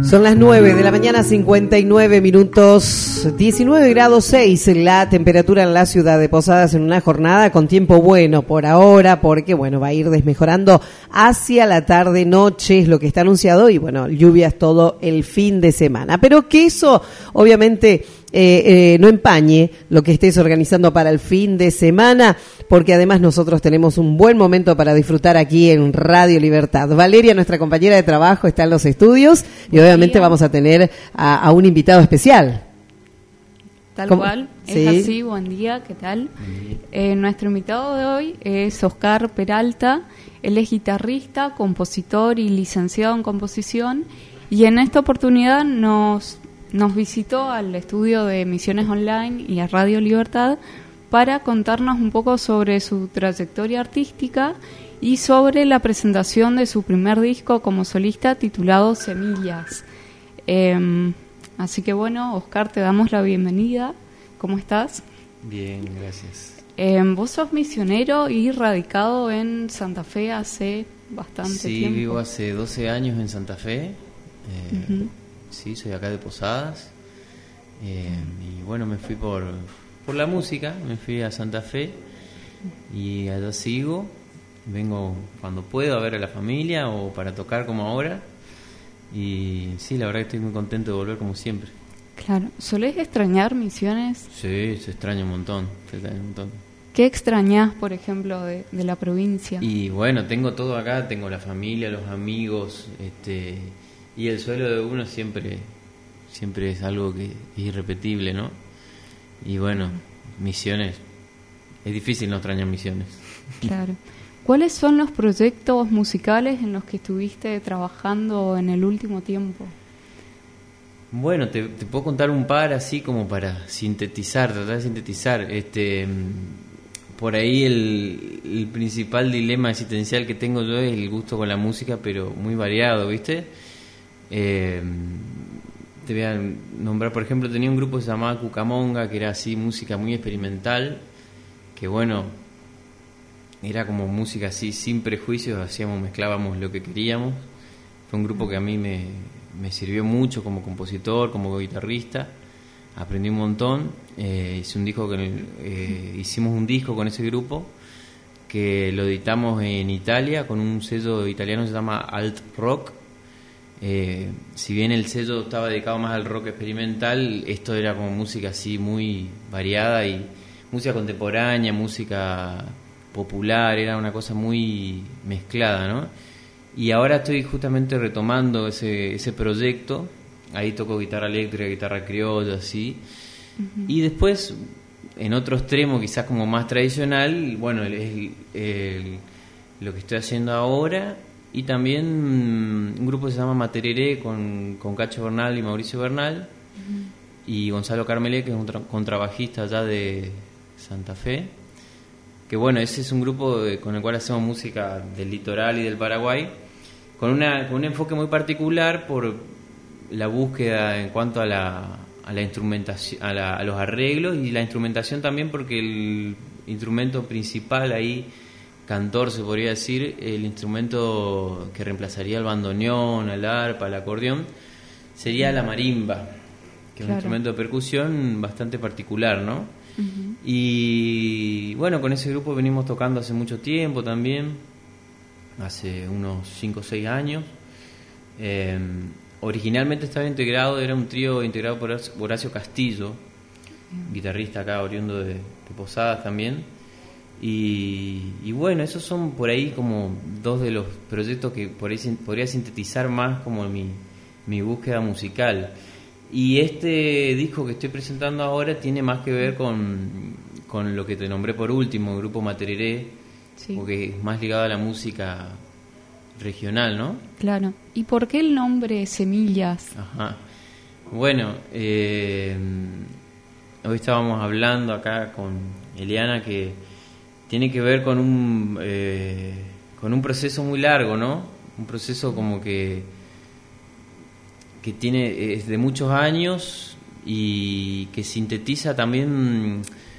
Son las 9 de la mañana, 59 minutos, 19 grados 6 la temperatura en la ciudad de Posadas en una jornada con tiempo bueno por ahora, porque bueno, va a ir desmejorando hacia la tarde-noche, es lo que está anunciado, y bueno, lluvias todo el fin de semana. Pero que eso, obviamente, no empañe lo que estés organizando para el fin de semana, porque además nosotros tenemos un buen momento para disfrutar aquí en Radio Libertad. Valeria, nuestra compañera de trabajo, está en los estudios y obviamente vamos a tener a un invitado especial. Tal ¿Cómo? cual, ¿Sí? es así, buen día, ¿qué tal? Nuestro invitado de hoy es Oscar Peralta, él es guitarrista, compositor y licenciado en composición, y en esta oportunidad nos visitó al estudio de Emisiones Online y a Radio Libertad para contarnos un poco sobre su trayectoria artística y sobre la presentación de su primer disco como solista titulado Semillas. Así que bueno, Oscar, te damos la bienvenida. ¿Cómo estás? Bien, gracias. Vos sos misionero y radicado en Santa Fe hace bastante tiempo. Sí, vivo hace 12 años en Santa Fe. Sí, soy acá de Posadas. Y bueno, me fui por la música, me fui a Santa Fe y allá sigo. Vengo cuando puedo a ver a la familia o para tocar como ahora. Y sí, la verdad que estoy muy contento de volver como siempre. Claro. ¿Solés extrañar Misiones? Sí, se extraña un montón, ¿Qué extrañás, por ejemplo, de la provincia? Y bueno, tengo todo acá, tengo la familia, los amigos, y el suelo de uno siempre es algo que es irrepetible, ¿no? Y bueno, Misiones, es difícil no extrañar Misiones. Claro. ¿Cuáles son los proyectos musicales en los que estuviste trabajando en el último tiempo? Bueno, te puedo contar un par así como para sintetizar, tratar de sintetizar. Por ahí el principal dilema existencial que tengo yo es el gusto con la música, pero muy variado, ¿viste? Te voy a nombrar, por ejemplo, tenía un grupo que se llamaba Cucamonga, que era así música muy experimental, que bueno, era como música así sin prejuicios, mezclábamos lo que queríamos. Fue un grupo que a mí me sirvió mucho como compositor, como guitarrista, aprendí un montón. Hicimos un disco con ese grupo que lo editamos en Italia con un sello italiano que se llama Alt Rock. Si bien el sello estaba dedicado más al rock experimental, esto era como música así muy variada y música contemporánea, música popular, era una cosa muy mezclada, ¿no? Y ahora estoy justamente retomando ese proyecto. Ahí toco guitarra eléctrica, guitarra criolla, así. Uh-huh. Y después, en otro extremo, quizás como más tradicional, bueno, es lo que estoy haciendo ahora. Y también un grupo que se llama Matereré con Cacho Bernal y Mauricio Bernal. Uh-huh. Y Gonzalo Carmelé, que es un contrabajista allá de Santa Fe. Que bueno, ese es un grupo con el cual hacemos música del litoral y del Paraguay, con un enfoque muy particular por la búsqueda en cuanto a la instrumentación, a los arreglos y la instrumentación también, porque el instrumento principal ahí, cantor se podría decir, el instrumento que reemplazaría al bandoneón, al arpa, al acordeón, sería la marimba, que es un instrumento de percusión bastante particular, ¿no? Uh-huh. Y bueno, con ese grupo venimos tocando hace mucho tiempo también, hace unos 5 o 6 años. Originalmente estaba integrado, era un trío integrado por Horacio Castillo, guitarrista acá, oriundo de Posadas también. Y bueno, esos son por ahí como dos de los proyectos que por ahí podría sintetizar más como mi búsqueda musical. Y este disco que estoy presentando ahora tiene más que ver con lo que te nombré por último, el grupo Matereré, sí, porque es más ligado a la música regional, ¿no? Claro. ¿Y por qué el nombre Semillas? Ajá. Bueno, hoy estábamos hablando acá con Eliana que tiene que ver con un proceso muy largo, ¿no? Un proceso como que es de muchos años y que sintetiza también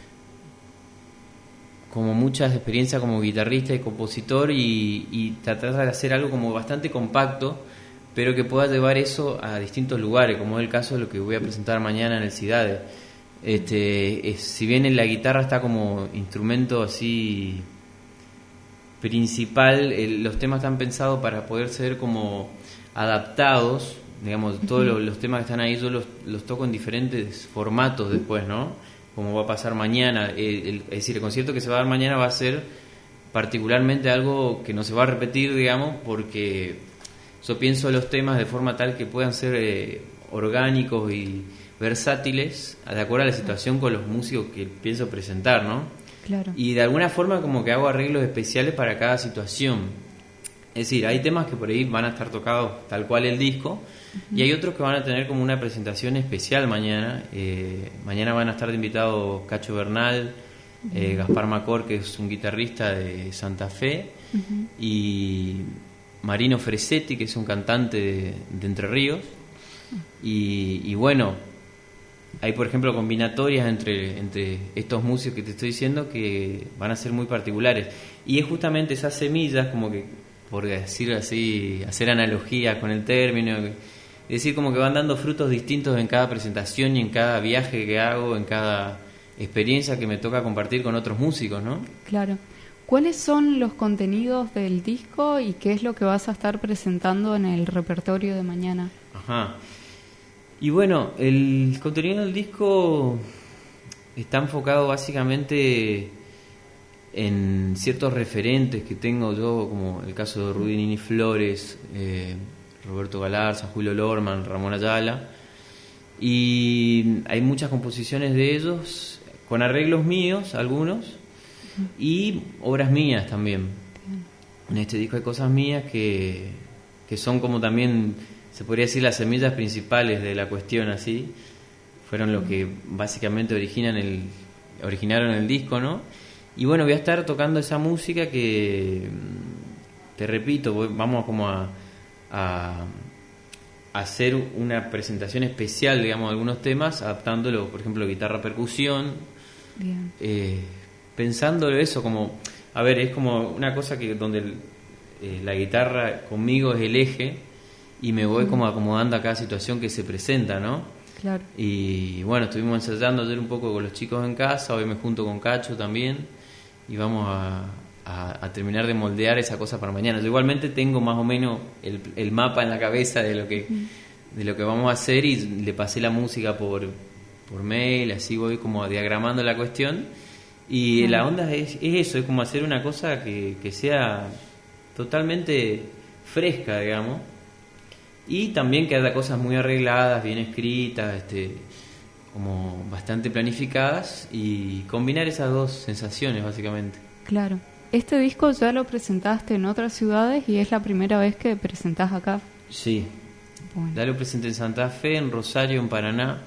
como muchas experiencias como guitarrista y compositor y tratar de hacer algo como bastante compacto pero que pueda llevar eso a distintos lugares, como es el caso de lo que voy a presentar mañana en el CIDADE. Si bien en la guitarra está como instrumento así principal, los temas están pensados para poder ser como adaptados, digamos, todos los temas que están ahí yo los toco en diferentes formatos después, ¿no? Como va a pasar mañana, es decir, el concierto que se va a dar mañana va a ser particularmente algo que no se va a repetir, digamos, porque yo pienso los temas de forma tal que puedan ser orgánicos y versátiles, de acuerdo a la situación con los músicos que pienso presentar, ¿no? Claro. Y de alguna forma como que hago arreglos especiales para cada situación. Es decir, hay temas que por ahí van a estar tocados tal cual el disco, y hay otros que van a tener como una presentación especial mañana. Mañana van a estar de invitados Cacho Bernal, Gaspar Macor, que es un guitarrista de Santa Fe, y Marino Fresetti, que es un cantante de Entre Ríos. Y bueno, hay por ejemplo combinatorias entre estos músicos que te estoy diciendo que van a ser muy particulares, y es justamente esas semillas, como que, por decirlo así, hacer analogías con el término, es decir, como que van dando frutos distintos en cada presentación y en cada viaje que hago, en cada experiencia que me toca compartir con otros músicos, ¿no? Claro. ¿Cuáles son los contenidos del disco y qué es lo que vas a estar presentando en el repertorio de mañana? Ajá. Y bueno, el contenido del disco está enfocado básicamente en ciertos referentes que tengo yo, como el caso de Rudy Nini Flores, Roberto Galarza, Julio Lorman, Ramón Ayala, y hay muchas composiciones de ellos con arreglos míos, algunos, y obras mías también. En este disco hay cosas mías que son como también, se podría decir, las semillas principales de la cuestión, así fueron lo que básicamente originaron el disco, ¿no? Y bueno, voy a estar tocando esa música que, te repito, vamos como a hacer una presentación especial, digamos, de algunos temas, adaptándolo, por ejemplo, guitarra percusión. Bien. Pensándolo eso como, a ver, es como una cosa que donde la guitarra conmigo es el eje, y me voy como acomodando a cada situación que se presenta, ¿no? Claro. Y bueno, estuvimos ensayando ayer un poco con los chicos en casa, hoy me junto con Cacho también, y vamos a terminar de moldear esa cosa para mañana. Yo igualmente tengo más o menos el mapa en la cabeza de lo que vamos a hacer, y le pasé la música por mail, así voy como diagramando la cuestión, y la onda es eso, es como hacer una cosa que sea totalmente fresca, digamos, y también que haya cosas muy arregladas, bien escritas, como bastante planificadas, y combinar esas dos sensaciones básicamente. Claro. Este disco ya lo presentaste en otras ciudades y es la primera vez que presentás acá. Sí. Bueno. Ya lo presenté en Santa Fe, en Rosario, en Paraná.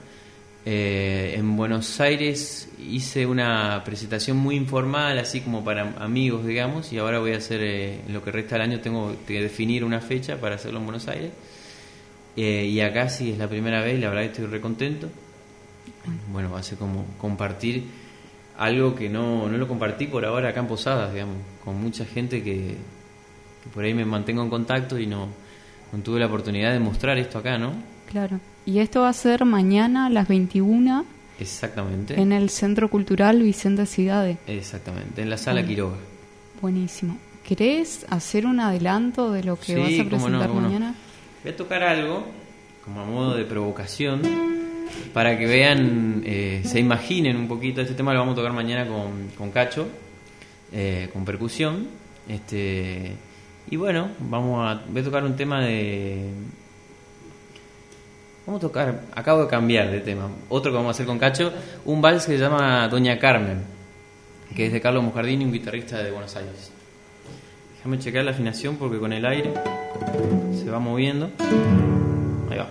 En Buenos Aires hice una presentación muy informal, así como para amigos, digamos, y ahora voy a hacer, en lo que resta del año tengo que definir una fecha para hacerlo en Buenos Aires. Y acá sí es la primera vez, la verdad que estoy re contento. Bueno, va a ser como compartir algo que no lo compartí por ahora acá en Posadas, digamos, con mucha gente que por ahí me mantengo en contacto y no tuve la oportunidad de mostrar esto acá, ¿no? Claro. Y esto va a ser mañana a las 21. Exactamente. En el Centro Cultural Vicente Cidade. Exactamente, en la Sala Quiroga. Buenísimo. ¿Querés hacer un adelanto de lo que vas a presentar mañana? Voy a tocar algo, como a modo de provocación, para que vean, se imaginen un poquito. Este tema lo vamos a tocar mañana con Cacho, con percusión. Y bueno, voy a tocar un tema vamos a tocar, acabo de cambiar de tema, otro que vamos a hacer con Cacho, un vals que se llama Doña Carmen, que es de Carlos Mojardini, un guitarrista de Buenos Aires. Déjame checar la afinación porque con el aire se va moviendo. Ahí va.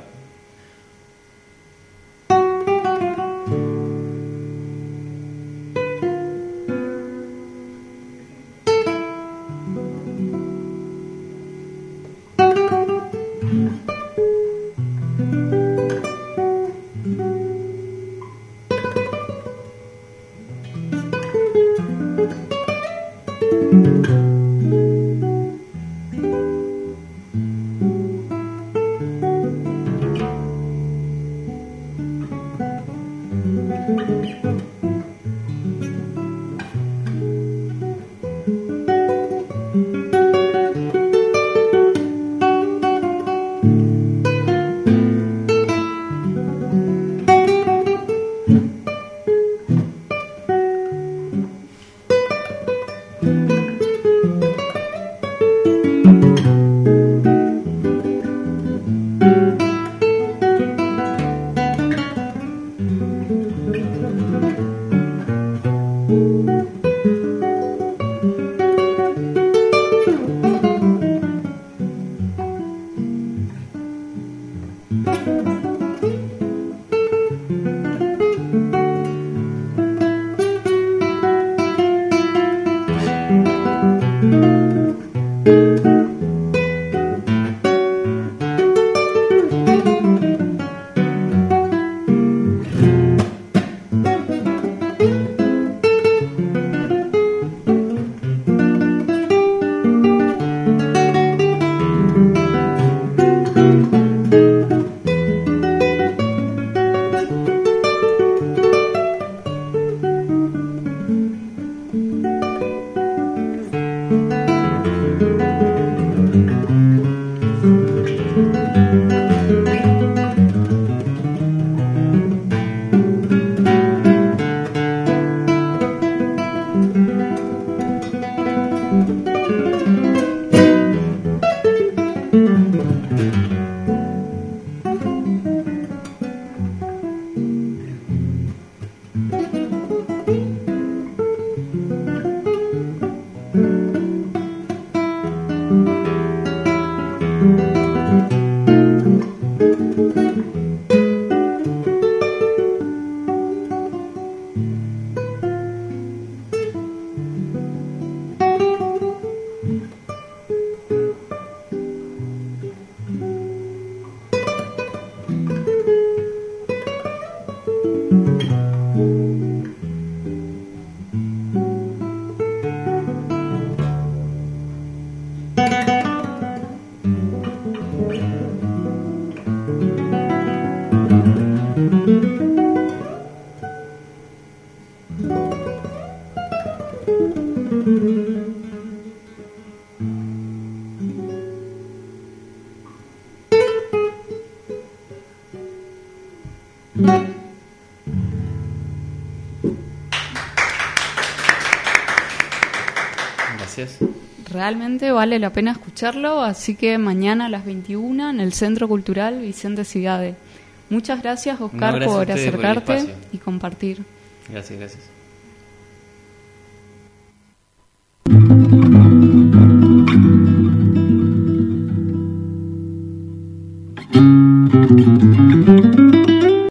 Gracias. Realmente vale la pena escucharlo, así que mañana a las 21 en el Centro Cultural Vicente Sigade. Muchas gracias, Oscar, No, gracias por a ustedes por el acercarte espacio. y compartir. Gracias.